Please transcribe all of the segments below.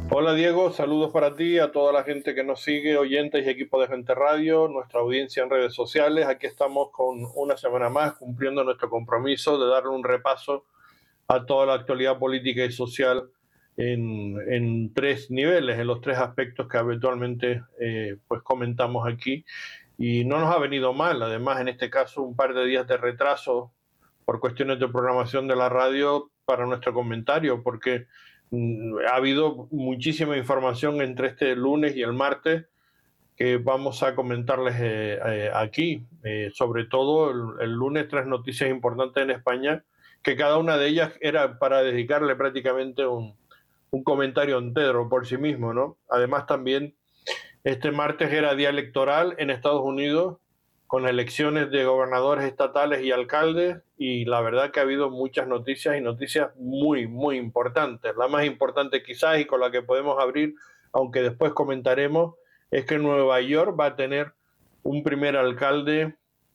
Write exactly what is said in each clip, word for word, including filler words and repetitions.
Hola Diego, saludos para ti, a toda la gente que nos sigue, oyentes y equipo de Gente Radio, nuestra audiencia en redes sociales. Aquí estamos con una semana más cumpliendo nuestro compromiso de darle un repaso a toda la actualidad política y social en, en tres niveles, en los tres aspectos que habitualmente eh, pues comentamos aquí. Y no nos ha venido mal, además en este caso un par de días de retraso por cuestiones de programación de la radio para nuestro comentario, porque mm, ha habido muchísima información entre este lunes y el martes que vamos a comentarles eh, eh, aquí. Eh, sobre todo el, el lunes, tres noticias importantes en España, que cada una de ellas era para dedicarle prácticamente un, un comentario entero por sí mismo, ¿no? Además también este martes era día electoral en Estados Unidos, con elecciones de gobernadores estatales y alcaldes, y la verdad que ha habido muchas noticias y noticias muy, muy importantes. La más importante quizás y con la que podemos abrir, aunque después comentaremos, es que Nueva York va a tener un primer alcalde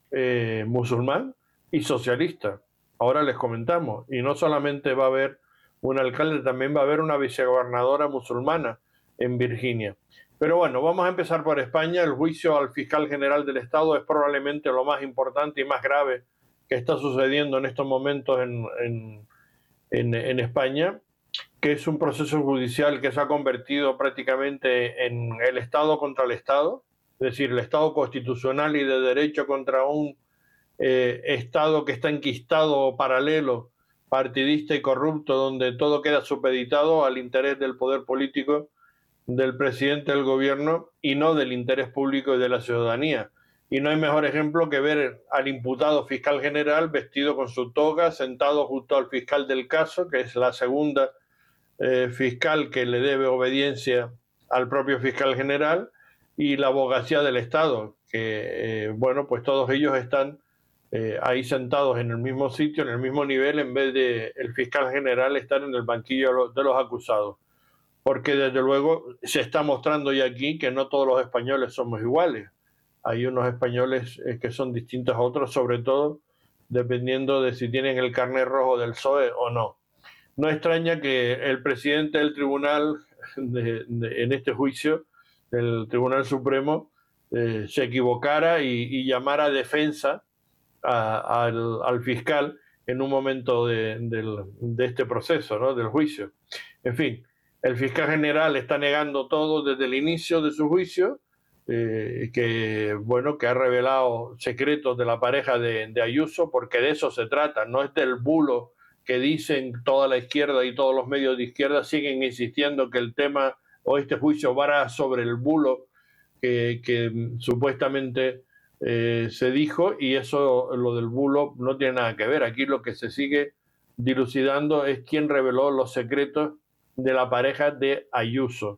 eh, musulmán y socialista. Ahora les comentamos. Y no solamente va a haber un alcalde, también va a haber una vicegobernadora musulmana en Virginia. Pero bueno, vamos a empezar por España. El juicio al fiscal general del Estado es probablemente lo más importante y más grave que está sucediendo en estos momentos en, en, en, en España, que es un proceso judicial que se ha convertido prácticamente en el Estado contra el Estado, es decir, el Estado constitucional y de derecho contra un eh, Estado que está enquistado, paralelo, partidista y corrupto, donde todo queda supeditado al interés del poder político del presidente del gobierno y no del interés público y de la ciudadanía. Y no hay mejor ejemplo que ver al imputado fiscal general vestido con su toga, sentado junto al fiscal del caso, que es la segunda eh, fiscal que le debe obediencia al propio fiscal general, y la abogacía del Estado, que, eh, bueno, pues todos ellos están eh, ahí sentados en el mismo sitio, en el mismo nivel, en vez de el fiscal general estar en el banquillo de los, de los acusados. Porque desde luego se está mostrando ya aquí que no todos los españoles somos iguales. Hay unos españoles eh, que son distintos a otros, sobre todo dependiendo de si tienen el carnet rojo del P S O E o no. No extraña que el presidente del tribunal, de, de, en este juicio, del Tribunal Supremo, eh, se equivocara y, y llamara defensa a, al, al, fiscal en un momento de, de, de este proceso, ¿no? Del juicio. En fin, el fiscal general está negando todo desde el inicio de su juicio, eh, que, bueno, que ha revelado secretos de la pareja de, de Ayuso, porque de eso se trata, no es del bulo que dicen toda la izquierda y todos los medios de izquierda siguen insistiendo que el tema o este juicio va sobre el bulo que, que supuestamente eh, se dijo, y eso, lo del bulo, no tiene nada que ver. Aquí lo que se sigue dilucidando es quién reveló los secretos de la pareja de Ayuso,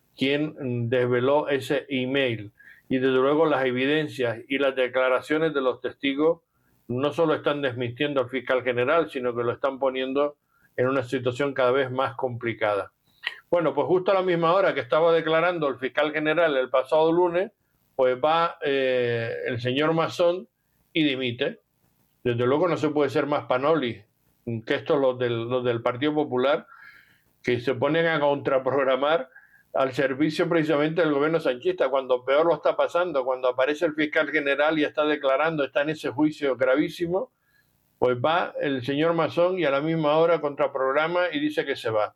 quién desveló ese email. Y desde luego las evidencias y las declaraciones de los testigos no solo están desmintiendo al fiscal general, sino que lo están poniendo en una situación cada vez más complicada. Bueno, pues justo a la misma hora que estaba declarando el fiscal general el pasado lunes, pues va eh, el señor Masón y dimite. Desde luego no se puede ser más panoli que estos los del, los del Partido Popular, que se ponen a contraprogramar al servicio precisamente del gobierno sanchista, cuando peor lo está pasando, cuando aparece el fiscal general y está declarando, está en ese juicio gravísimo, pues va el señor Masón y a la misma hora contraprograma y dice que se va.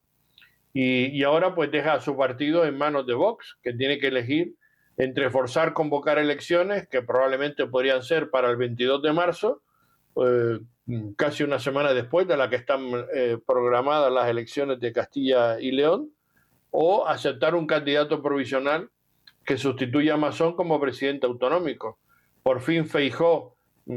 Y, y ahora pues deja a su partido en manos de Vox, que tiene que elegir entre forzar convocar elecciones, que probablemente podrían ser para el veintidós de marzo, eh, casi una semana después de la que están eh, programadas las elecciones de Castilla y León, o aceptar un candidato provisional que sustituya a Masón como presidente autonómico. Por fin Feijóo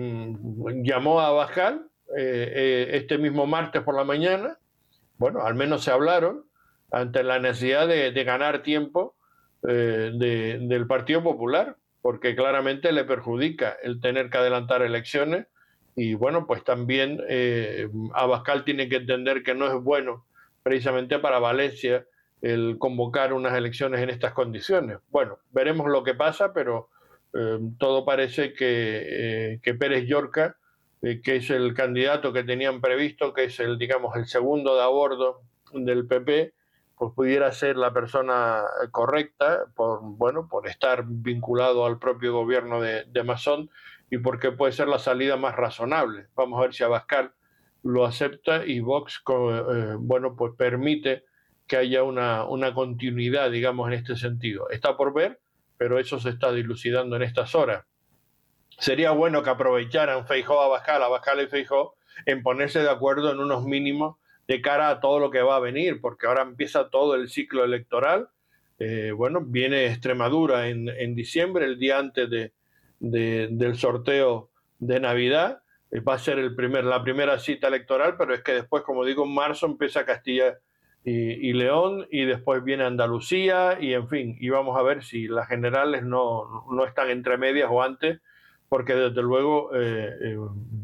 mmm, llamó a Abascal eh, eh, este mismo martes por la mañana. Bueno, al menos se hablaron ante la necesidad de, de ganar tiempo eh, de, del Partido Popular, porque claramente le perjudica el tener que adelantar elecciones. Y bueno, pues también eh, Abascal tiene que entender que no es bueno precisamente para Valencia el convocar unas elecciones en estas condiciones. Bueno, veremos lo que pasa, pero eh, todo parece que, eh, que Pérez Llorca, eh, que es el candidato que tenían previsto, que es el, digamos, el segundo de a bordo del P P, pues pudiera ser la persona correcta por, bueno, por estar vinculado al propio gobierno de, de Masson y porque puede ser la salida más razonable. Vamos a ver si Abascal lo acepta y Vox, eh, bueno, pues permite que haya una, una continuidad, digamos, en este sentido. Está por ver, pero eso se está dilucidando en estas horas. Sería bueno que aprovecharan Feijóo, Abascal, Abascal y Feijóo en ponerse de acuerdo en unos mínimos de cara a todo lo que va a venir, porque ahora empieza todo el ciclo electoral. Eh, bueno, viene Extremadura en, en diciembre, el día antes de, de, del sorteo de Navidad. Eh, va a ser el primer, la primera cita electoral, pero es que después, como digo, en marzo empieza Castilla y, y León, y después viene Andalucía, y en fin, y vamos a ver si las generales no, no están entre medias o antes, porque desde luego eh, eh,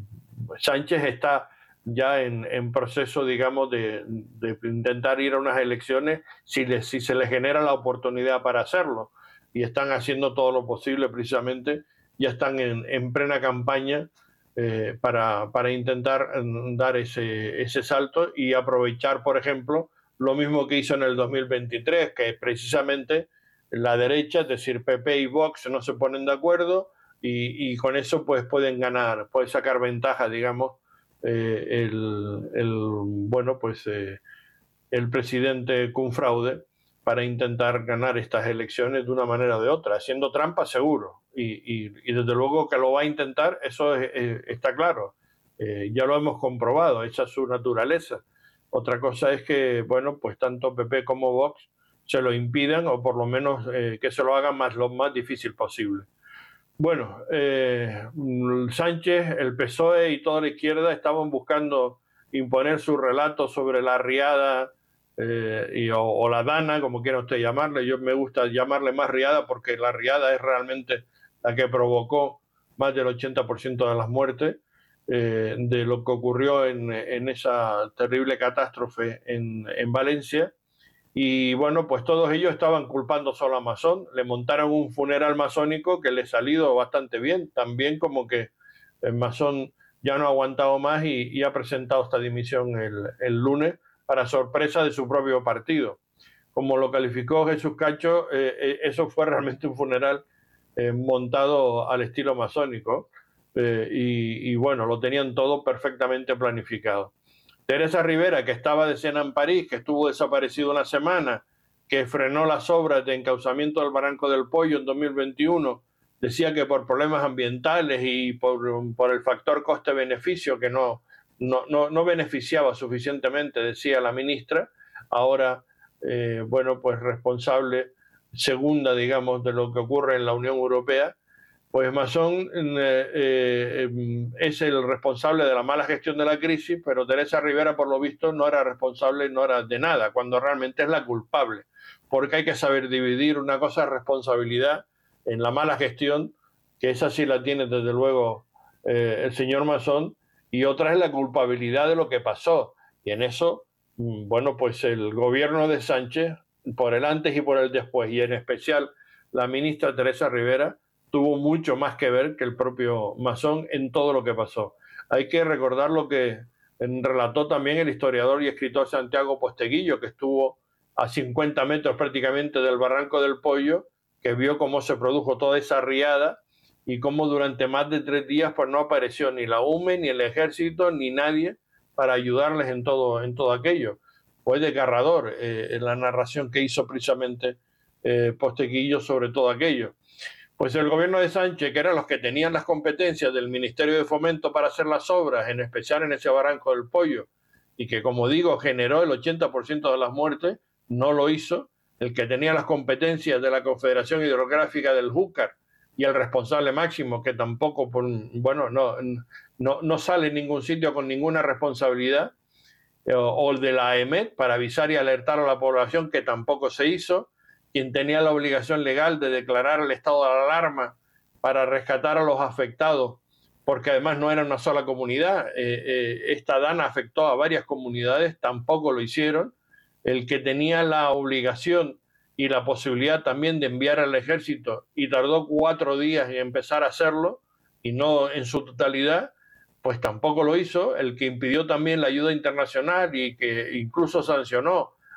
Sánchez está ya en, en proceso, digamos, de, de intentar ir a unas elecciones si, le, si se les genera la oportunidad para hacerlo. Y están haciendo todo lo posible precisamente, ya están en, en plena campaña eh, para, para intentar dar ese, ese salto y aprovechar, por ejemplo, lo mismo que hizo en el dos mil veintitrés, que precisamente la derecha, es decir, P P y Vox, no se ponen de acuerdo y, y con eso pues pueden ganar, pueden sacar ventaja, digamos, eh, el, el, bueno, pues eh, el presidente Cunfraude para intentar ganar estas elecciones de una manera o de otra, haciendo trampa seguro. Y, y, y desde luego que lo va a intentar, eso es, eh, está claro. Eh, ya lo hemos comprobado, esa es su naturaleza. Otra cosa es que, bueno, pues tanto P P como Vox se lo impidan o por lo menos eh, que se lo hagan más, lo más difícil posible. Bueno, eh, Sánchez, el P S O E y toda la izquierda estaban buscando imponer su relato sobre la riada eh, y, o, o la dana, como quiera usted llamarle. Yo me gusta llamarle más riada porque la riada es realmente la que provocó más del ochenta por ciento de las muertes eh, de lo que ocurrió en, en esa terrible catástrofe en, en Valencia. Y bueno, pues todos ellos estaban culpando solo a Masón, le montaron un funeral masónico que le ha salido bastante bien, también como que el Masón ya no ha aguantado más y, y ha presentado esta dimisión el, el lunes para sorpresa de su propio partido. Como lo calificó Jesús Cacho, eh, eso fue realmente un funeral eh, montado al estilo masónico eh, y, y bueno, lo tenían todo perfectamente planificado. Teresa Rivera, que estaba de cena en París, que estuvo desaparecido una semana, que frenó las obras de encauzamiento del Barranco del Pollo en dos mil veintiuno, decía que por problemas ambientales y por, por el factor coste-beneficio que no, no, no, no beneficiaba suficientemente, decía la ministra, ahora, eh, bueno, pues responsable segunda, digamos, de lo que ocurre en la Unión Europea, pues Masón eh, eh, es el responsable de la mala gestión de la crisis, pero Teresa Rivera, por lo visto, no era responsable, no era de nada, cuando realmente es la culpable. Porque hay que saber dividir. Una cosa es responsabilidad en la mala gestión, que esa sí la tiene desde luego eh, el señor Masón, y otra es la culpabilidad de lo que pasó. Y en eso, bueno, pues el gobierno de Sánchez, por el antes y por el después, y en especial la ministra Teresa Rivera, tuvo mucho más que ver que el propio Masón en todo lo que pasó. Hay que recordar lo que relató también el historiador y escritor Santiago Posteguillo, que estuvo a cincuenta metros prácticamente del Barranco del Pollo, que vio cómo se produjo toda esa riada y cómo durante más de tres días pues no apareció ni la U M E, ni el ejército, ni nadie para ayudarles en todo, en todo aquello. Fue desgarrador eh, en la narración que hizo precisamente eh, Posteguillo sobre todo aquello. Pues el gobierno de Sánchez, que eran los que tenían las competencias del Ministerio de Fomento para hacer las obras, en especial en ese Barranco del Pollo, y que, como digo, generó el ochenta por ciento de las muertes, no lo hizo. El que tenía las competencias de la Confederación Hidrográfica del Júcar y el responsable máximo, que tampoco, por, bueno, no, no, no sale en ningún sitio con ninguna responsabilidad, o, o el de la A E M E T para avisar y alertar a la población, que tampoco se hizo. Quien tenía la obligación legal de declarar el estado de alarma para rescatar a los afectados, porque además no era una sola comunidad, eh, eh, esta dana afectó a varias comunidades, tampoco lo hicieron. El que tenía la obligación y la posibilidad también de enviar al ejército y tardó cuatro días en empezar a hacerlo, y no en su totalidad, pues tampoco lo hizo. El que impidió también la ayuda internacional y que incluso sancionó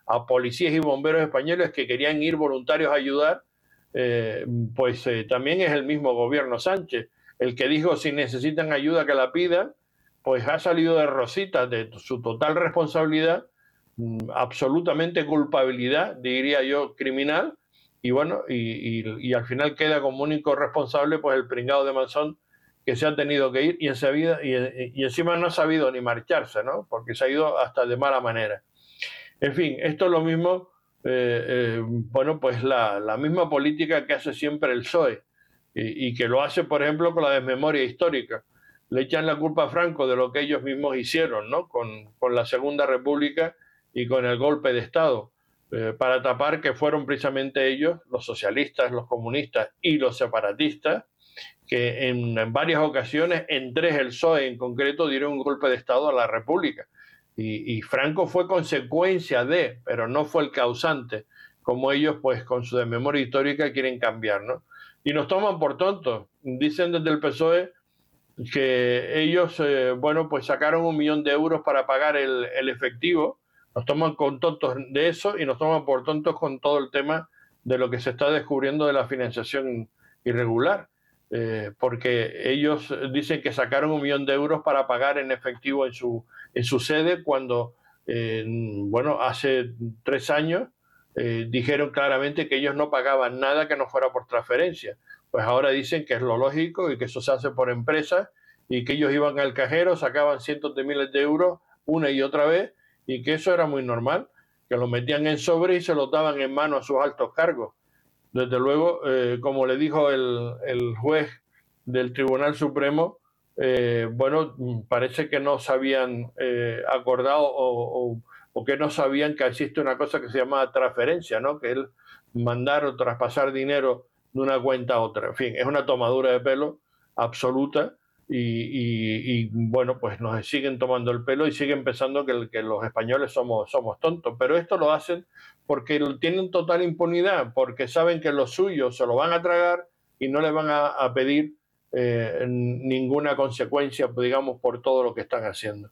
a policías y bomberos españoles que querían ir voluntarios a ayudar, eh, pues eh, también es el mismo gobierno Sánchez. El que dijo si necesitan ayuda que la pidan, pues ha salido de rositas de su total responsabilidad, absolutamente culpabilidad, diría yo, criminal, y bueno, y, y, y al final queda como único responsable pues el pringado de Manzón, que se ha tenido que ir y, en sabido, y, y encima no ha sabido ni marcharse, ¿no? Porque se ha ido hasta de mala manera. En fin, esto es lo mismo, eh, eh, bueno, pues la, la misma política que hace siempre el P S O E, y, y que lo hace, por ejemplo, con la desmemoria histórica. Le echan la culpa a Franco de lo que ellos mismos hicieron, ¿no? Con, con la Segunda República y con el golpe de Estado, eh, para tapar que fueron precisamente ellos, los socialistas, los comunistas y los separatistas, que en, en varias ocasiones, en tres el P S O E en concreto, dieron un golpe de Estado a la República. Y, y Franco fue consecuencia de, pero no fue el causante, como ellos, pues con su desmemoria histórica, quieren cambiar, ¿no? Y nos toman por tontos. Dicen desde el P S O E que ellos, eh, bueno, pues sacaron un millón de euros para pagar el, el efectivo. Nos toman con tontos de eso y nos toman por tontos con todo el tema de lo que se está descubriendo de la financiación irregular. Eh, porque ellos dicen que sacaron un millón de euros para pagar en efectivo en su, en su sede cuando, eh, bueno, hace tres años eh, dijeron claramente que ellos no pagaban nada que no fuera por transferencia. Pues ahora dicen que es lo lógico y que eso se hace por empresas y que ellos iban al cajero, sacaban cientos de miles de euros una y otra vez y que eso era muy normal, que lo metían en sobre y se lo daban en mano a sus altos cargos. Desde luego, eh, como le dijo el, el juez del Tribunal Supremo, eh, bueno, parece que no se habían eh, acordado o, o, o que no sabían que existe una cosa que se llama transferencia, ¿no? Que es mandar o traspasar dinero de una cuenta a otra. En fin, es una tomadura de pelo absoluta y, y, y bueno, pues nos siguen tomando el pelo y siguen pensando que, que los españoles somos, somos tontos. Pero esto lo hacen porque tienen total impunidad, porque saben que los suyos se lo van a tragar y no les van a, a pedir eh, ninguna consecuencia, digamos, por todo lo que están haciendo.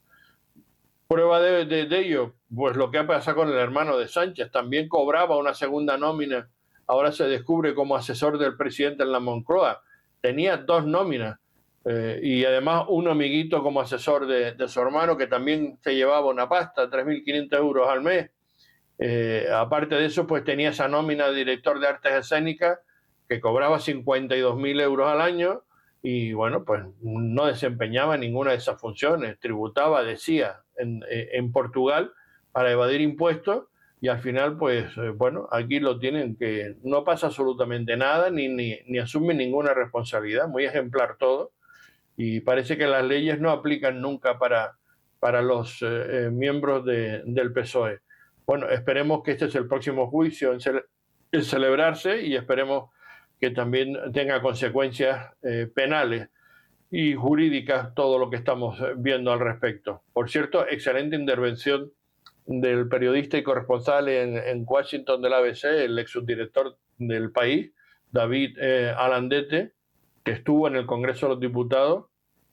Prueba de, de, de ello, pues lo que ha pasado con el hermano de Sánchez, también cobraba una segunda nómina, ahora se descubre como asesor del presidente en la Moncloa, tenía dos nóminas eh, y además un amiguito como asesor de, de su hermano que también se llevaba una pasta, tres mil quinientos euros al mes. Eh, aparte de eso, pues tenía esa nómina de director de artes escénicas que cobraba cincuenta y dos mil euros al año y bueno, pues no desempeñaba ninguna de esas funciones, tributaba, decía, en, en Portugal para evadir impuestos y al final, pues eh, bueno, aquí lo tienen que no pasa absolutamente nada ni, ni, ni asume ninguna responsabilidad, muy ejemplar todo y parece que las leyes no aplican nunca para, para los eh, miembros de, del P S O E. Bueno, esperemos que este es el próximo juicio en, cele en celebrarse y esperemos que también tenga consecuencias eh, penales y jurídicas todo lo que estamos viendo al respecto. Por cierto, excelente intervención del periodista y corresponsal en, en Washington del A B C, el ex subdirector del País, David eh, Alandete, que estuvo en el Congreso de los Diputados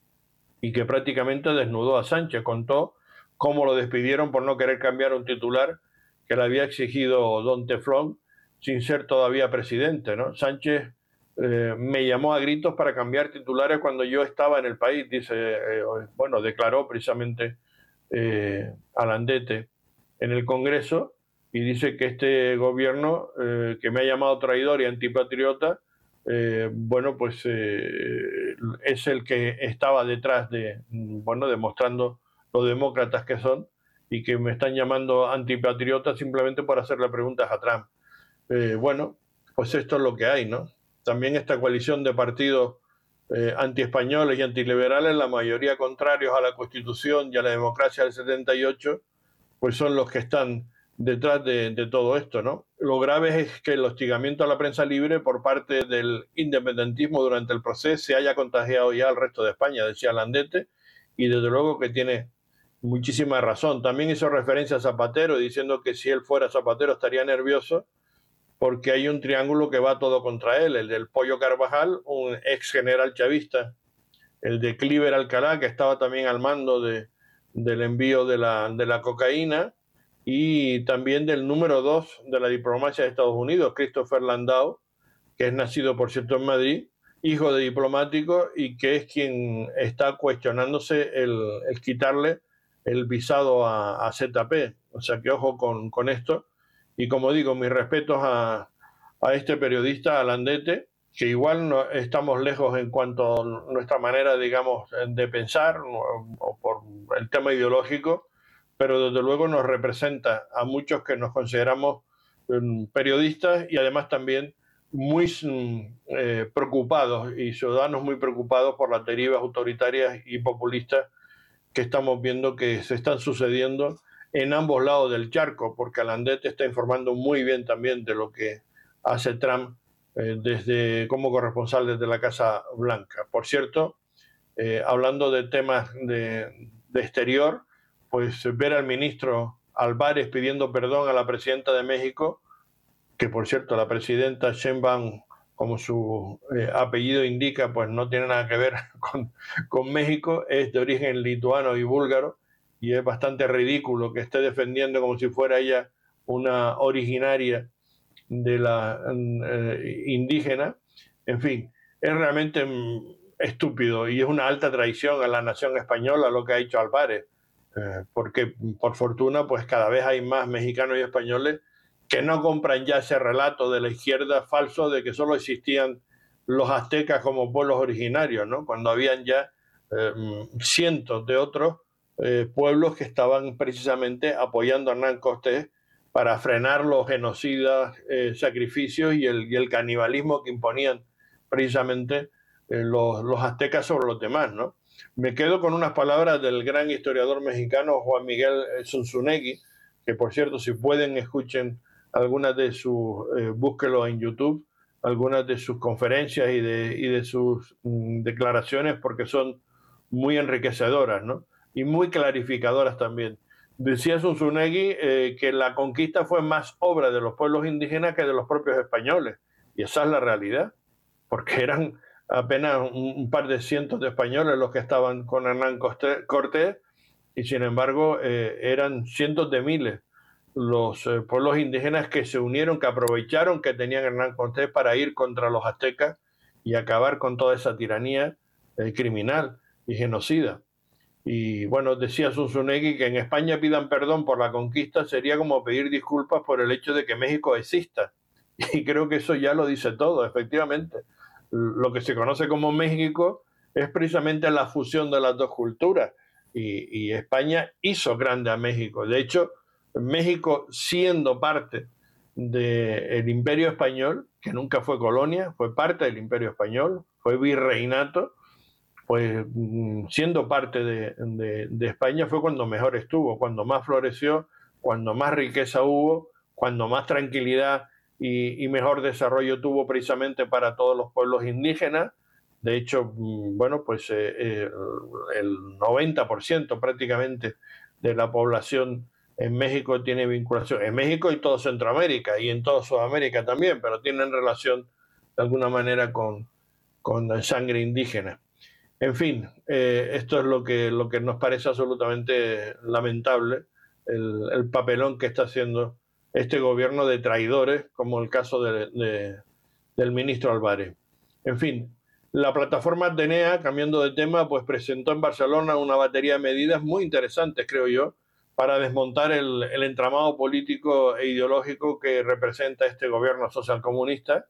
y que prácticamente desnudó a Sánchez, contó cómo lo despidieron por no querer cambiar un titular que le había exigido Don Teflón sin ser todavía presidente, ¿no? Sánchez eh, me llamó a gritos para cambiar titulares cuando yo estaba en el país, dice, eh, bueno, declaró precisamente eh, Alandete en el Congreso y dice que este gobierno eh, que me ha llamado traidor y antipatriota, eh, bueno, pues eh, es el que estaba detrás de, bueno, demostrando lo demócratas que son y que me están llamando antipatriota simplemente por hacerle preguntas a Trump. Eh, bueno, pues esto es lo que hay, ¿no? También esta coalición de partidos eh, antiespañoles y antiliberales, la mayoría contrarios a la Constitución y a la democracia del setenta y ocho, pues son los que están detrás de, de todo esto, ¿no? Lo grave es que el hostigamiento a la prensa libre por parte del independentismo durante el proceso se haya contagiado ya al resto de España, decía Landete, y desde luego que tiene muchísima razón. También hizo referencia a Zapatero, diciendo que si él fuera Zapatero estaría nervioso, porque hay un triángulo que va todo contra él, el del Pollo Carvajal, un ex general chavista, el de Cliver Alcalá, que estaba también al mando de, del envío de la, de la cocaína, y también del número dos de la diplomacia de Estados Unidos, Christopher Landau, que es nacido, por cierto, en Madrid, hijo de diplomático y que es quien está cuestionándose el, el quitarle el visado a, a Z P. O sea que ojo con, con esto. Y como digo, mis respetos a, a este periodista, a Landete, que igual no, estamos lejos en cuanto a nuestra manera, digamos, de pensar o, o por el tema ideológico, pero desde luego nos representa a muchos que nos consideramos um, periodistas y además también muy eh, preocupados y ciudadanos muy preocupados por las derivas autoritarias y populistas que estamos viendo que se están sucediendo en ambos lados del charco, porque Landete está informando muy bien también de lo que hace Trump eh, desde como corresponsal desde la Casa Blanca. Por cierto, eh, hablando de temas de, de exterior, pues ver al ministro Álvarez pidiendo perdón a la presidenta de México, que por cierto la presidenta Sheinbaum, como su eh, apellido indica, pues no tiene nada que ver con, con México, es de origen lituano y búlgaro, y es bastante ridículo que esté defendiendo como si fuera ella una originaria de la eh, indígena. En fin, es realmente mm, estúpido y es una alta traición a la nación española lo que ha hecho Álvarez, eh, porque por fortuna pues cada vez hay más mexicanos y españoles que no compran ya ese relato de la izquierda falso de que solo existían los aztecas como pueblos originarios, ¿no? Cuando habían ya eh, cientos de otros eh, pueblos que estaban precisamente apoyando a Hernán Cortés para frenar los genocidas, eh, sacrificios y el, y el canibalismo que imponían precisamente eh, los, los aztecas sobre los demás, ¿no? Me quedo con unas palabras del gran historiador mexicano Juan Miguel Zunzunegui, que por cierto, si pueden, escuchen algunas de sus, eh, búsquelo en YouTube, algunas de sus conferencias y de, y de sus mm, declaraciones, porque son muy enriquecedoras, ¿no? Y muy clarificadoras también. Decía Zunzunegui eh, que la conquista fue más obra de los pueblos indígenas que de los propios españoles. Y esa es la realidad, porque eran apenas un, un par de cientos de españoles los que estaban con Hernán Cortés, y sin embargo eh, eran cientos de miles los eh, pueblos indígenas que se unieron, que aprovecharon que tenían Hernán Cortés para ir contra los aztecas y acabar con toda esa tiranía eh, criminal y genocida. Y bueno, decía Zunzunegui que en España pidan perdón por la conquista sería como pedir disculpas por el hecho de que México exista. Y creo que eso ya lo dice todo, efectivamente. Lo que se conoce como México es precisamente la fusión de las dos culturas. Y, y España hizo grande a México. De hecho, México, siendo parte del Imperio Español, que nunca fue colonia, fue parte del Imperio Español, fue virreinato, pues siendo parte de, de, de España fue cuando mejor estuvo, cuando más floreció, cuando más riqueza hubo, cuando más tranquilidad y, y mejor desarrollo tuvo precisamente para todos los pueblos indígenas. De hecho, bueno, pues eh, eh, el noventa por ciento prácticamente de la población en México tiene vinculación, en México y todo Centroamérica y en toda Sudamérica también, pero tienen relación de alguna manera con, con sangre indígena. En fin, eh, esto es lo que, lo que nos parece absolutamente lamentable, el, el papelón que está haciendo este gobierno de traidores, como el caso de, de, del ministro Álvarez. En fin, la plataforma Atenea, cambiando de tema, pues presentó en Barcelona una batería de medidas muy interesantes, creo yo, para desmontar el, el entramado político e ideológico que representa este gobierno socialcomunista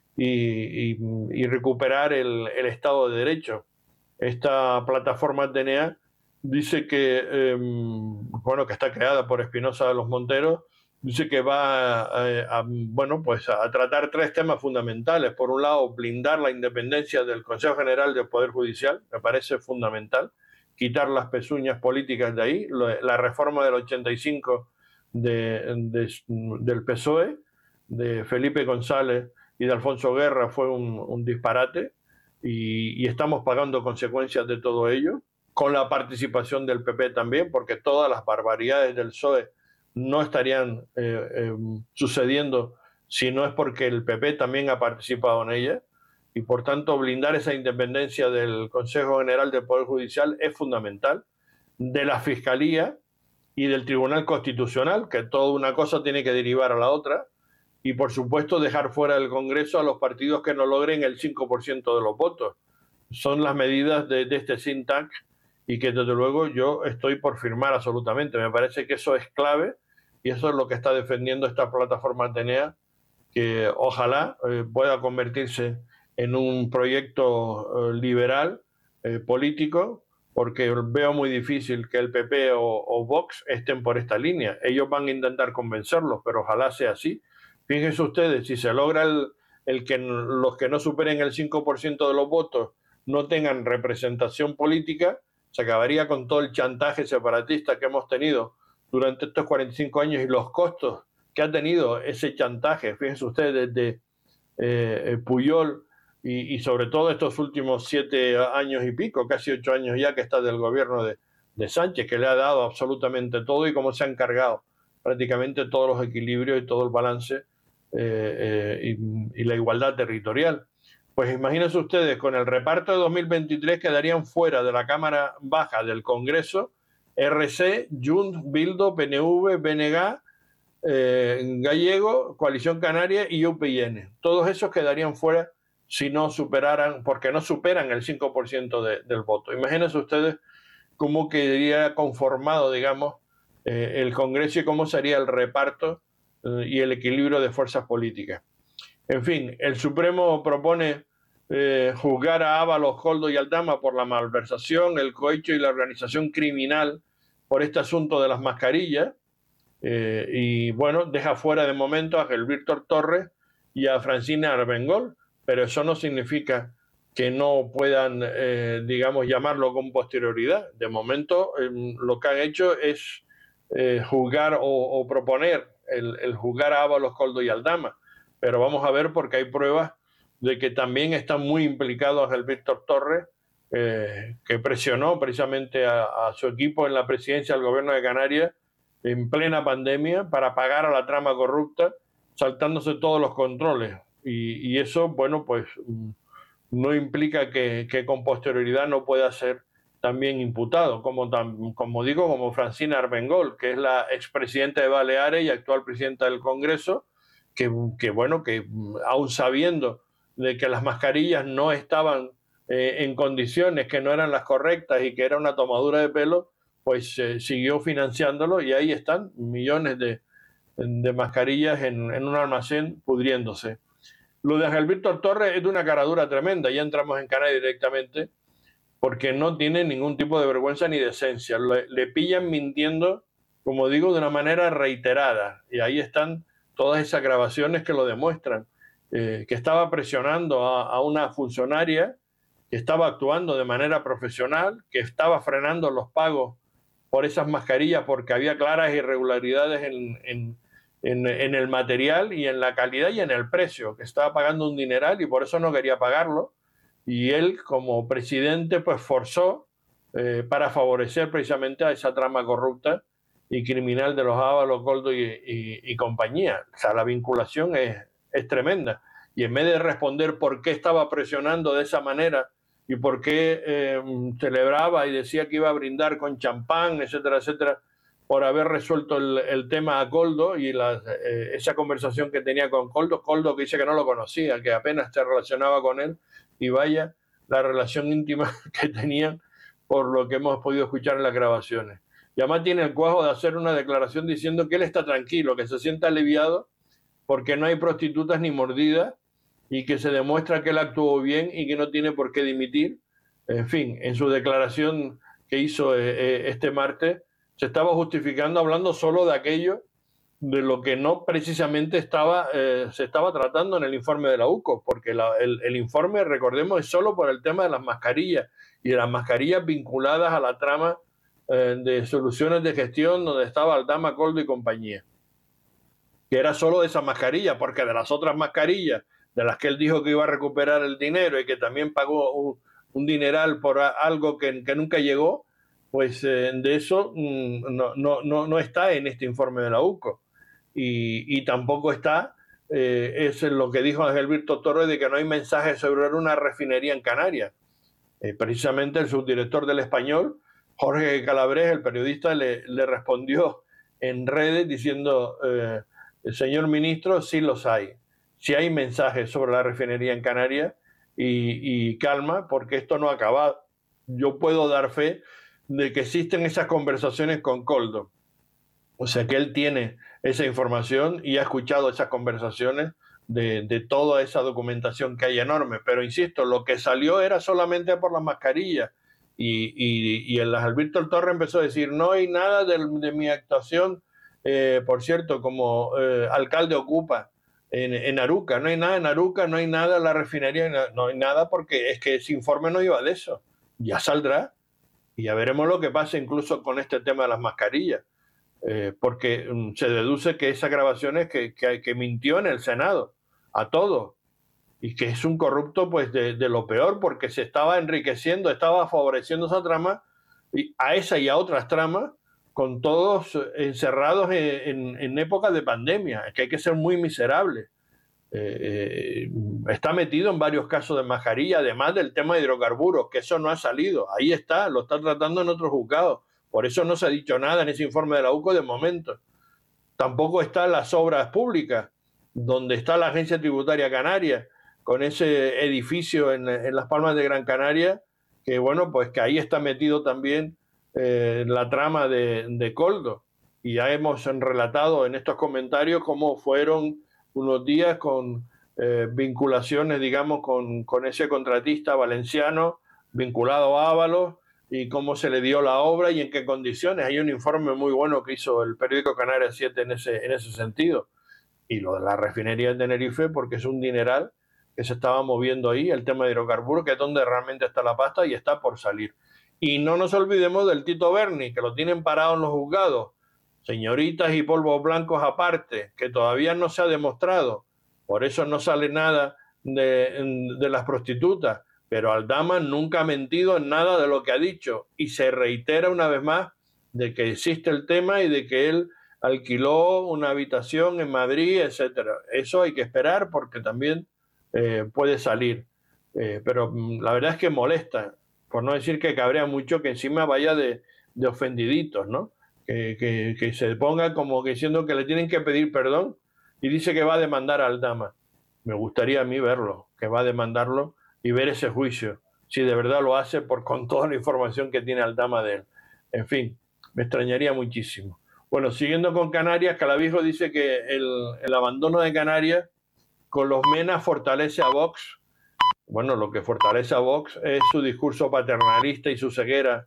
y, y, y recuperar el, el Estado de Derecho. Esta plataforma Atenea dice que, eh, bueno, que está creada por Espinosa de los Monteros, dice que va a, a, bueno, pues a tratar tres temas fundamentales. Por un lado, blindar la independencia del Consejo General del Poder Judicial, me parece fundamental, quitar las pezuñas políticas de ahí. La reforma del ochenta y cinco de, de, del P S O E, de Felipe González y de Alfonso Guerra, fue un, un disparate. Y, y estamos pagando consecuencias de todo ello, con la participación del P P también, porque todas las barbaridades del P S O E no estarían eh, eh, sucediendo si no es porque el P P también ha participado en ella, y por tanto blindar esa independencia del Consejo General del Poder Judicial es fundamental, de la Fiscalía, y del Tribunal Constitucional, que toda una cosa tiene que derivar a la otra, y por supuesto dejar fuera del Congreso a los partidos que no logren el cinco por ciento de los votos. Son las medidas de, de este think tank y que desde luego yo estoy por firmar absolutamente. Me parece que eso es clave y eso es lo que está defendiendo esta plataforma Atenea, que ojalá eh, pueda convertirse en un proyecto eh, liberal, eh, político, porque veo muy difícil que el P P o, o Vox estén por esta línea. Ellos van a intentar convencerlos, pero ojalá sea así. Fíjense ustedes, si se logra el, el que los que no superen el cinco por ciento de los votos no tengan representación política, se acabaría con todo el chantaje separatista que hemos tenido durante estos cuarenta y cinco años y los costos que ha tenido ese chantaje. Fíjense ustedes, desde eh, Pujol y, y sobre todo estos últimos siete años y pico, casi ocho años ya que está del gobierno de, de Sánchez, que le ha dado absolutamente todo y cómo se han cargado prácticamente todos los equilibrios y todo el balance eh, eh, y, y la igualdad territorial. Pues imagínense ustedes, con el reparto de dos mil veintitrés quedarían fuera de la Cámara Baja del Congreso R C, Junts, Bildu, P N V, B N G, eh, Gallego, Coalición Canaria y U P N. Todos esos quedarían fuera si no superaran, porque no superan el cinco por ciento de, del voto. Imagínense ustedes cómo quedaría conformado, digamos, eh, el Congreso y cómo sería el reparto eh, y el equilibrio de fuerzas políticas. En fin, el Supremo propone eh, juzgar a Ábalos, Koldo y Aldama por la malversación, el cohecho y la organización criminal por este asunto de las mascarillas. Eh, y bueno, deja fuera de momento a Víctor Torres y a Francina Armengol, pero eso no significa que no puedan, eh, digamos, llamarlo con posterioridad. De momento, eh, lo que han hecho es eh, juzgar o, o proponer el, el juzgar a Ábalos, Koldo y Aldama. Pero vamos a ver, porque hay pruebas de que también están muy implicados el Víctor Torres, eh, que presionó precisamente a, a su equipo en la presidencia del gobierno de Canarias en plena pandemia para pagar a la trama corrupta, saltándose todos los controles. Y, y eso, bueno, pues no implica que, que con posterioridad no pueda ser también imputado, como, como digo, como Francina Armengol, que es la expresidenta de Baleares y actual presidenta del Congreso, Que, que bueno, que aún sabiendo de que las mascarillas no estaban eh, en condiciones, que no eran las correctas y que era una tomadura de pelo, pues eh, siguió financiándolo y ahí están millones de, de mascarillas en, en un almacén pudriéndose. Lo de Ángel Víctor Torres es de una caradura tremenda, ya entramos en Canarias directamente, porque no tiene ningún tipo de vergüenza ni decencia. Le, le pillan mintiendo, como digo, de una manera reiterada, y ahí están todas esas grabaciones que lo demuestran, eh, que estaba presionando a, a una funcionaria, que estaba actuando de manera profesional, que estaba frenando los pagos por esas mascarillas porque había claras irregularidades en, en, en, en el material y en la calidad y en el precio, que estaba pagando un dineral y por eso no quería pagarlo. Y él, como presidente, pues forzó eh, para favorecer precisamente a esa trama corrupta y criminal de los Ábalos, Koldo y, y, y compañía. O sea, la vinculación es, es tremenda. Y en vez de responder por qué estaba presionando de esa manera y por qué eh, celebraba y decía que iba a brindar con champán, etcétera, etcétera, por haber resuelto el, el tema a Koldo y la, eh, esa conversación que tenía con Koldo, Koldo que dice que no lo conocía, que apenas se relacionaba con él, y vaya la relación íntima que tenían por lo que hemos podido escuchar en las grabaciones. Y además tiene el cuajo de hacer una declaración diciendo que él está tranquilo, que se siente aliviado porque no hay prostitutas ni mordidas y que se demuestra que él actuó bien y que no tiene por qué dimitir. En fin, en su declaración que hizo eh, este martes, se estaba justificando hablando solo de aquello de lo que no precisamente estaba, eh, se estaba tratando en el informe de la U C O, porque la, el, el informe, recordemos, es solo por el tema de las mascarillas y de las mascarillas vinculadas a la trama eh, de soluciones de gestión donde estaba Aldama, Koldo y compañía, que era solo de esa mascarilla, porque de las otras mascarillas de las que él dijo que iba a recuperar el dinero y que también pagó un, un dineral por algo que, que nunca llegó, pues eh, de eso mm, no, no, no, no está en este informe de la U C O. Y, y tampoco está, eh, es lo que dijo Ángel Víctor Torres, de que no hay mensaje sobre una refinería en Canarias. Eh, precisamente el subdirector del Español Jorge Calabres, el periodista, le, le respondió en redes diciendo, eh, señor ministro, sí los hay. Sí hay mensajes sobre la refinería en Canarias y, y calma, porque esto no ha acabado. Yo puedo dar fe de que existen esas conversaciones con Coldo. O sea que él tiene esa información y ha escuchado esas conversaciones de, de toda esa documentación que hay enorme. Pero insisto, lo que salió era solamente por las mascarillas. Y, y, y el Alberto Torre empezó a decir, no hay nada de, de mi actuación, eh, por cierto, como eh, alcalde ocupa en, en Aruca. No hay nada en Aruca, no hay nada en la refinería, no hay nada porque es que ese informe no iba de eso. Ya saldrá y ya veremos lo que pasa incluso con este tema de las mascarillas. Eh, porque um, se deduce que esa grabación es que, que, que mintió en el Senado a todos y que es un corrupto pues de, de lo peor porque se estaba enriqueciendo, estaba favoreciendo esa trama, y a esa y a otras tramas, con todos encerrados en, en, en época de pandemia, que hay que ser muy miserable. Eh, eh, está metido en varios casos de mascarilla, además del tema de hidrocarburos, que eso no ha salido, ahí está, lo está tratando en otros juzgados. Por eso no se ha dicho nada en ese informe de la U C O de momento. Tampoco están las obras públicas, donde está la Agencia Tributaria Canaria, con ese edificio en, en Las Palmas de Gran Canaria, que bueno, pues que ahí está metido también eh, la trama de, de Coldo. Y ya hemos relatado en estos comentarios cómo fueron unos días con eh, vinculaciones, digamos, con, con ese contratista valenciano vinculado a Ábalos, y cómo se le dio la obra y en qué condiciones. Hay un informe muy bueno que hizo el periódico Canarias siete en ese, en ese sentido. Y lo de la refinería de Tenerife, porque es un dineral que se estaba moviendo ahí, el tema de hidrocarburos, que es donde realmente está la pasta y está por salir. Y no nos olvidemos del Tito Berni, que lo tienen parado en los juzgados, señoritas y polvos blancos aparte, que todavía no se ha demostrado. Por eso no sale nada de, de las prostitutas. Pero Aldama nunca ha mentido en nada de lo que ha dicho y se reitera una vez más de que existe el tema y de que él alquiló una habitación en Madrid, etcétera. Eso hay que esperar porque también eh, puede salir. Eh, pero la verdad es que molesta, por no decir que cabrea mucho que encima vaya de, de ofendiditos, ¿no? Que, que, que se ponga como que diciendo que le tienen que pedir perdón y dice que va a demandar a Aldama. Me gustaría a mí verlo, que va a demandarlo y ver ese juicio, si de verdad lo hace por con toda la información que tiene Aldama de él. En fin, me extrañaría muchísimo. Bueno, siguiendo con Canarias, Calavijo dice que el, el abandono de Canarias con los MENA fortalece a Vox. Bueno, lo que fortalece a Vox es su discurso paternalista y su ceguera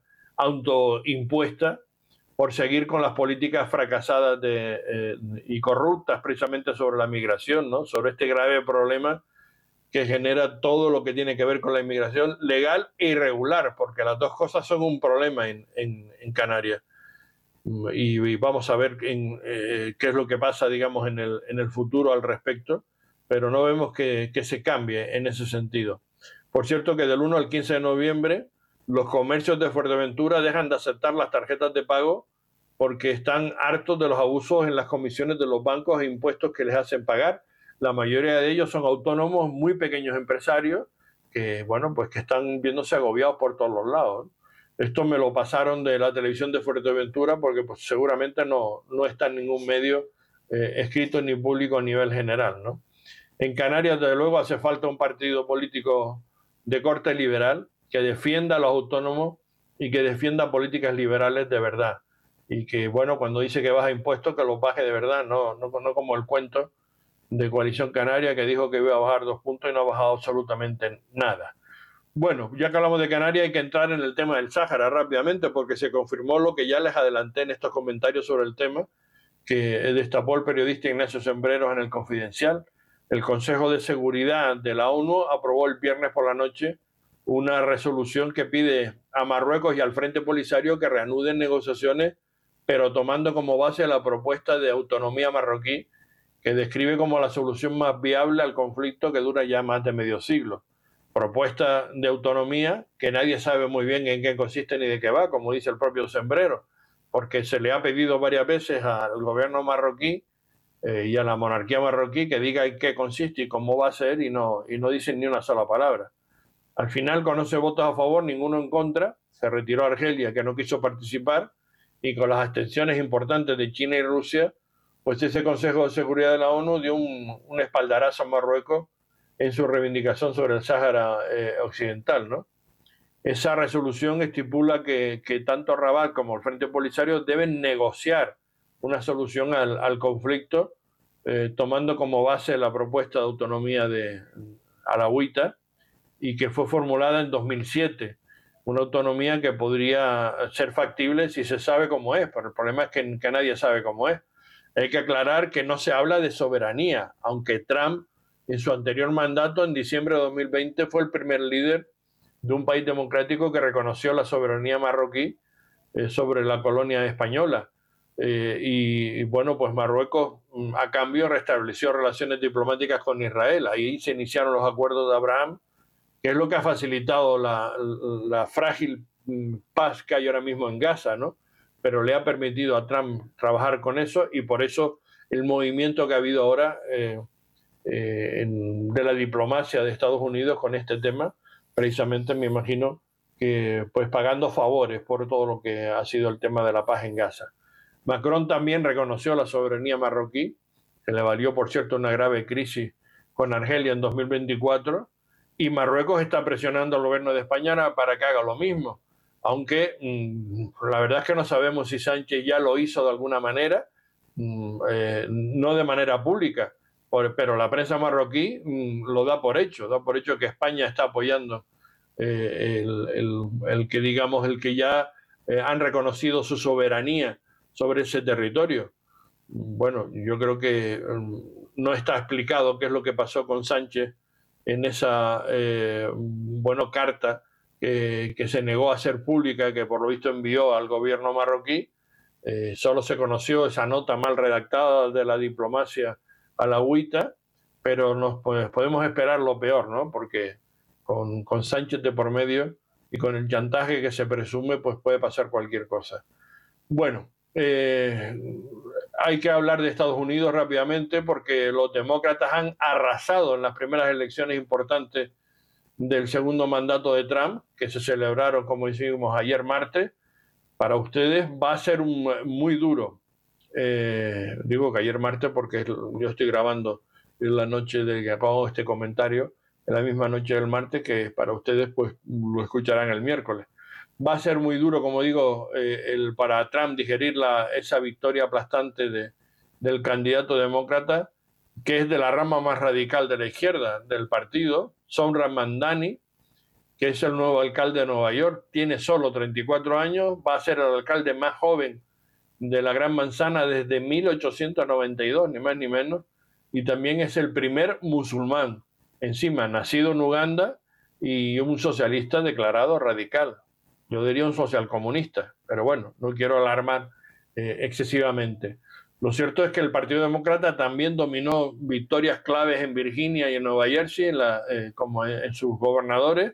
autoimpuesta por seguir con las políticas fracasadas de, eh, y corruptas precisamente sobre la migración, ¿no? Sobre este grave problema que genera todo lo que tiene que ver con la inmigración legal e irregular, porque las dos cosas son un problema en, en, en Canarias. Y, y vamos a ver en, eh, qué es lo que pasa, digamos, en el, en el futuro al respecto, pero no vemos que, que se cambie en ese sentido. Por cierto que del uno al quince de noviembre los comercios de Fuerteventura dejan de aceptar las tarjetas de pago porque están hartos de los abusos en las comisiones de los bancos e impuestos que les hacen pagar. La mayoría de ellos son autónomos, muy pequeños empresarios, que, bueno, pues que están viéndose agobiados por todos los lados. Esto me lo pasaron de la televisión de Fuerteventura porque pues, seguramente no, no está en ningún medio eh, escrito ni público a nivel general, ¿no? En Canarias, desde luego, hace falta un partido político de corte liberal que defienda a los autónomos y que defienda políticas liberales de verdad. Y que, bueno, cuando dice que baja impuestos, que los baje de verdad, no, no, no como el cuento de Coalición Canaria que dijo que iba a bajar dos puntos y no ha bajado absolutamente nada. Bueno, ya que hablamos de Canarias hay que entrar en el tema del Sáhara rápidamente porque se confirmó lo que ya les adelanté en estos comentarios sobre el tema que destapó el periodista Ignacio Sembreros en el Confidencial. El Consejo de Seguridad de la ONU aprobó el viernes por la noche una resolución que pide a Marruecos y al Frente Polisario que reanuden negociaciones, pero tomando como base la propuesta de autonomía marroquí que describe como la solución más viable al conflicto que dura ya más de medio siglo. Propuesta de autonomía que nadie sabe muy bien en qué consiste ni de qué va, como dice el propio Sembrero, porque se le ha pedido varias veces al gobierno marroquí eh, y a la monarquía marroquí que diga en qué consiste y cómo va a ser y no, y no dicen ni una sola palabra. Al final, con once votos a favor, ninguno en contra, se retiró a Argelia, que no quiso participar, y con las abstenciones importantes de China y Rusia, pues ese Consejo de Seguridad de la ONU dio un, un espaldarazo a Marruecos en su reivindicación sobre el Sáhara eh, Occidental, ¿no? Esa resolución estipula que, que tanto Rabat como el Frente Polisario deben negociar una solución al, al conflicto, eh, tomando como base la propuesta de autonomía de alauita, y que fue formulada en dos mil siete. Una autonomía que podría ser factible si se sabe cómo es, pero el problema es que, que nadie sabe cómo es. Hay que aclarar que no se habla de soberanía, aunque Trump en su anterior mandato, en diciembre de dos mil veinte, fue el primer líder de un país democrático que reconoció la soberanía marroquí eh, sobre la colonia española. Eh, y, y bueno, pues Marruecos a cambio restableció relaciones diplomáticas con Israel. Ahí se iniciaron los acuerdos de Abraham, que es lo que ha facilitado la, la frágil paz que hay ahora mismo en Gaza, ¿no? Pero le ha permitido a Trump trabajar con eso, y por eso el movimiento que ha habido ahora eh, eh, en, de la diplomacia de Estados Unidos con este tema, precisamente me imagino que pues pagando favores por todo lo que ha sido el tema de la paz en Gaza. Macron también reconoció la soberanía marroquí, que le valió, por cierto, una grave crisis con Argelia en dos mil veinticuatro, y Marruecos está presionando al gobierno de España para que haga lo mismo, aunque mmm, la verdad es que no sabemos si Sánchez ya lo hizo de alguna manera, mmm, eh, no de manera pública, por, pero la prensa marroquí mmm, lo da por hecho, da por hecho que España está apoyando eh, el, el, el que digamos el que ya eh, han reconocido su soberanía sobre ese territorio. Bueno, yo creo que mmm, no está explicado qué es lo que pasó con Sánchez en esa eh, bueno, carta que, que se negó a ser pública, que por lo visto envió al gobierno marroquí. Eh, solo se conoció esa nota mal redactada de la diplomacia alauita, pero nos pues, podemos esperar lo peor, ¿no? Porque con, con Sánchez de por medio y con el chantaje que se presume, pues puede pasar cualquier cosa. Bueno, eh, hay que hablar de Estados Unidos rápidamente, porque los demócratas han arrasado en las primeras elecciones importantes del segundo mandato de Trump, que se celebraron, como decimos, ayer martes. Para ustedes va a ser un, muy duro. Eh, digo que ayer martes porque yo estoy grabando en la noche de que hago este comentario, en la misma noche del martes, que para ustedes pues lo escucharán el miércoles. Va a ser muy duro, como digo, eh, el, para Trump digerir la, esa victoria aplastante de, del candidato demócrata, que es de la rama más radical de la izquierda del partido, Zohran Mamdani, que es el nuevo alcalde de Nueva York. Tiene solo treinta y cuatro años, va a ser el alcalde más joven de la Gran Manzana desde mil ochocientos noventa y dos, ni más ni menos, y también es el primer musulmán, encima nacido en Uganda, y un socialista declarado radical. Yo diría un socialcomunista, pero bueno, no quiero alarmar eh, excesivamente. Lo cierto es que el Partido Demócrata también dominó victorias claves en Virginia y en Nueva Jersey, en la, eh, como en, en sus gobernadores,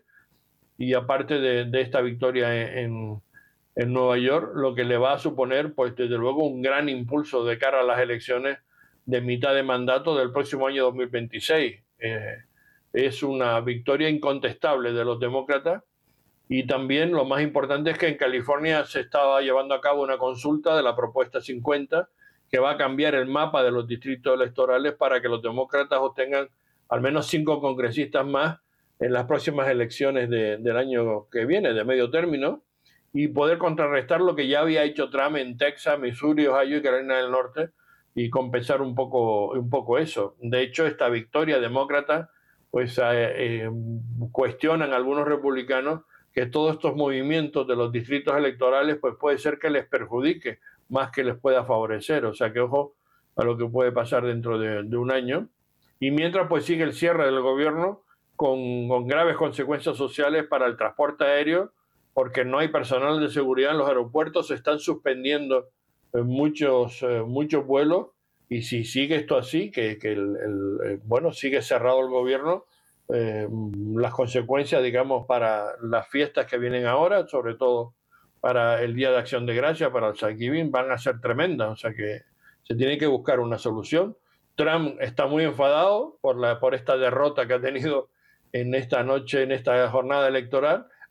y aparte de, de esta victoria en, en Nueva York, lo que le va a suponer, pues desde luego, un gran impulso de cara a las elecciones de mitad de mandato del próximo año dos mil veintiséis. Eh, es una victoria incontestable de los demócratas. Y también lo más importante es que en California se estaba llevando a cabo una consulta de la propuesta cincuenta, que va a cambiar el mapa de los distritos electorales para que los demócratas obtengan al menos cinco congresistas más en las próximas elecciones de, del año que viene, de medio término, y poder contrarrestar lo que ya había hecho Trump en Texas, Missouri, Ohio y Carolina del Norte, y compensar un poco, un poco eso. De hecho, esta victoria demócrata, pues eh, eh, cuestionan algunos republicanos que todos estos movimientos de los distritos electorales pues puede ser que les perjudique más que les pueda favorecer. O sea que ojo a lo que puede pasar dentro de, de un año. Y mientras pues sigue el cierre del gobierno con, con graves consecuencias sociales para el transporte aéreo, porque no hay personal de seguridad en los aeropuertos, se están suspendiendo eh, muchos, eh, muchos vuelos, y si sigue esto así, que, que el, el, eh, bueno, sigue cerrado el gobierno, Eh, las consecuencias, digamos, para las fiestas que vienen ahora, sobre todo para el Día de Acción de Gracias, para el Thanksgiving, van a ser tremendas. O sea que se tiene que buscar una solución. Trump está muy enfadado por, la, por esta derrota que ha tenido en esta noche, en esta jornada electoral.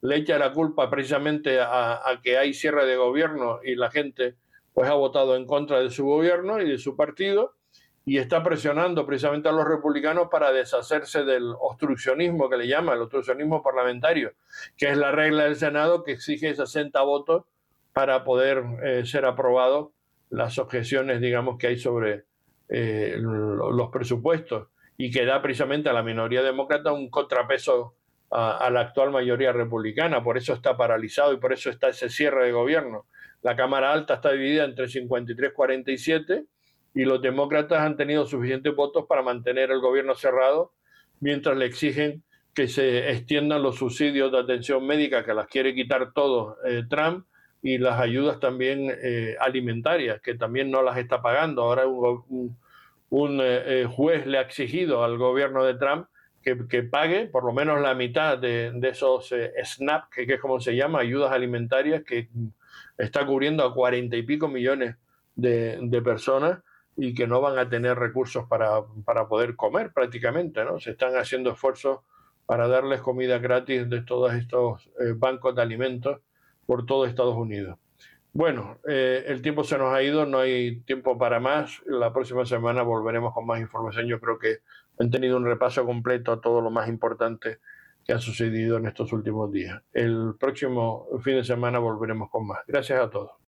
le echa la culpa precisamente a, a que hay cierre de gobierno y la gente pues ha votado en contra de su gobierno y de su partido, y está presionando precisamente a los republicanos para deshacerse del obstruccionismo que le llama, el obstruccionismo parlamentario, que es la regla del Senado que exige sesenta votos para poder eh, ser aprobado las objeciones, digamos, que hay sobre eh, los presupuestos, y que da precisamente a la minoría demócrata un contrapeso a, a la actual mayoría republicana. Por eso está paralizado y por eso está ese cierre de gobierno. La Cámara Alta está dividida entre cincuenta y tres a cuarenta y siete y los demócratas han tenido suficientes votos para mantener el gobierno cerrado, mientras le exigen que se extiendan los subsidios de atención médica, que las quiere quitar todo eh, Trump, y las ayudas también eh, alimentarias, que también no las está pagando. Ahora un, un, un eh, juez le ha exigido al gobierno de Trump que, que pague por lo menos la mitad de, de esos eh, SNAP, que, que es como se llama, ayudas alimentarias, que está cubriendo a cuarenta y pico millones de, de personas, y que no van a tener recursos para, para poder comer prácticamente, ¿no? Se están haciendo esfuerzos para darles comida gratis de todos estos eh, bancos de alimentos por todo Estados Unidos. Bueno, eh, el tiempo se nos ha ido, no hay tiempo para más. La próxima semana volveremos con más información. Yo creo que han tenido un repaso completo a todo lo más importante que ha sucedido en estos últimos días. El próximo fin de semana volveremos con más. Gracias a todos.